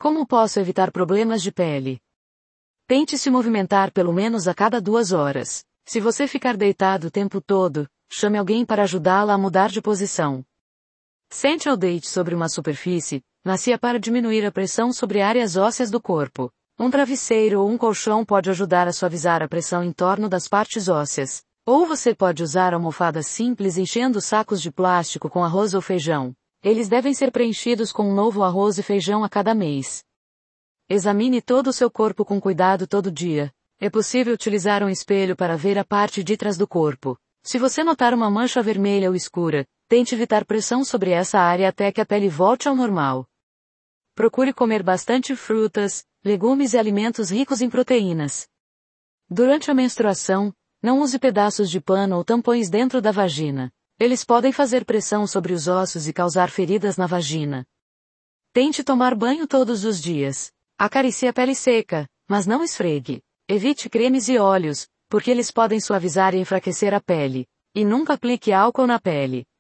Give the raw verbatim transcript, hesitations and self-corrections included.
Como posso evitar problemas de pele? Tente se movimentar pelo menos a cada duas horas. Se você ficar deitado o tempo todo, chame alguém para ajudá-la a mudar de posição. Sente ou deite sobre uma superfície, macia para diminuir a pressão sobre áreas ósseas do corpo. Um travesseiro ou um colchão pode ajudar a suavizar a pressão em torno das partes ósseas. Ou você pode usar almofadas simples enchendo sacos de plástico com arroz ou feijão. Eles devem ser preenchidos com um novo arroz e feijão a cada mês. Examine todo o seu corpo com cuidado todo dia. É possível utilizar um espelho para ver a parte de trás do corpo. Se você notar uma mancha vermelha ou escura, tente evitar pressão sobre essa área até que a pele volte ao normal. Procure comer bastante frutas, legumes e alimentos ricos em proteínas. Durante a menstruação, não use pedaços de pano ou tampões dentro da vagina. Eles podem fazer pressão sobre os ossos e causar feridas na vagina. Tente tomar banho todos os dias. Acaricie a pele seca, mas não esfregue. Evite cremes e óleos, porque eles podem suavizar e enfraquecer a pele. E nunca aplique álcool na pele.